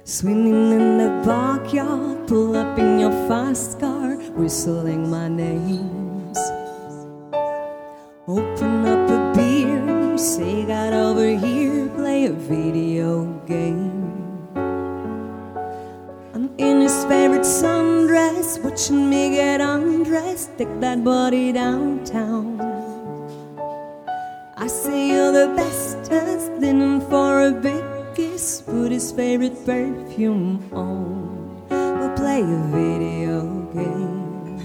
Swinging in the backyard, pull up in your fast car, whistling my names. Open up a beer, you say got over here, play a video game. I'm in his favorite sundress, watching me get undressed, take that body downtown. I say you're the bestest, leaning for a big kiss, put his favorite perfume on, we'll play a video game.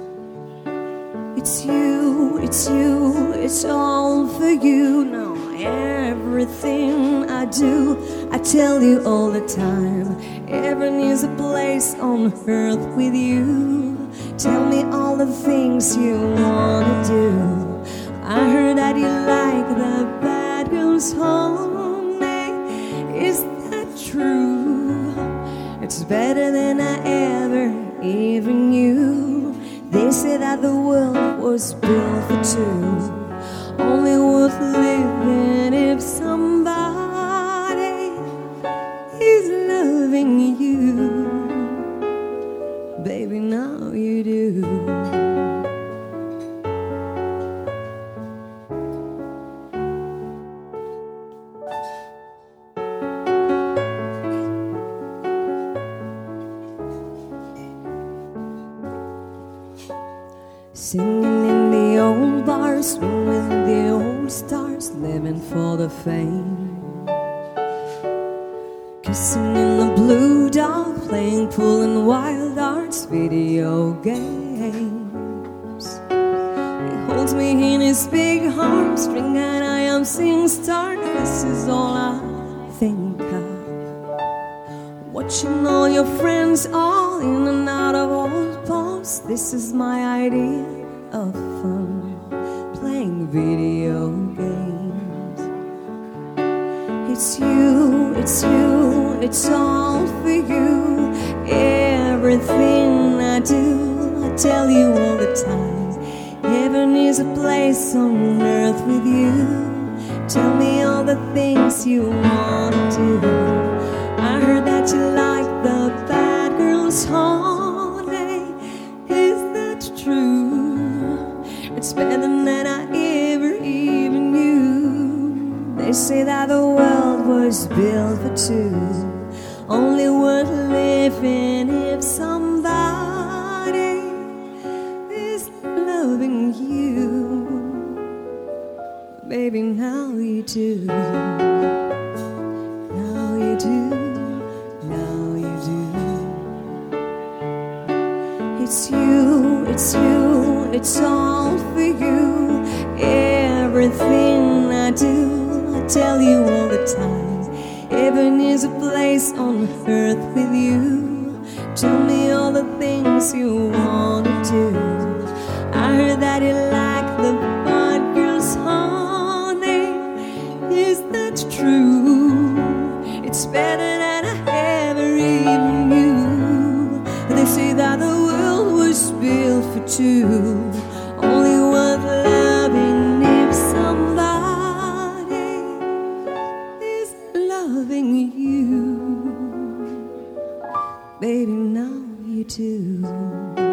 It's you, it's you, it's all for you. Now everything I do, I tell you all the time, heaven is a place on earth with you. Tell me all the things you wanna do. I heard that you like the bad girls, honey. Is that true? It's better than I ever even knew. They say that the world was built for two, only worth living if somebody is loving you. Baby, now you do. Singing in the old bars, swinging with the old stars, living for the fame. Kissing in the blue dark, playing pool and wild arts, video games. He holds me in his big arms, string and I am sing star. This is all I think of. Watching all your friends all in and out of old pubs. This is my idea of fun, playing video games. It's you, it's you, it's all for you. Everything I do, I tell you all the time, heaven is a place on earth with you. Tell me all the things you want to do. I heard that you like the bad girls, honey. Is that true? It's better than I ever even knew. They say that the world was built for two, only worth living if somebody is loving you. Baby, now you do. Now you do. Now you do. It's you, it's you, it's all for you. Everything I do, I tell you all the time, heaven is a place on earth with you. Tell me all the things you wanna do. I heard that you like the bad girls, honey. Is that true? It's better than I ever even knew. They say that the world was built for two, only worth loving if somebody is loving you. Baby, now you do.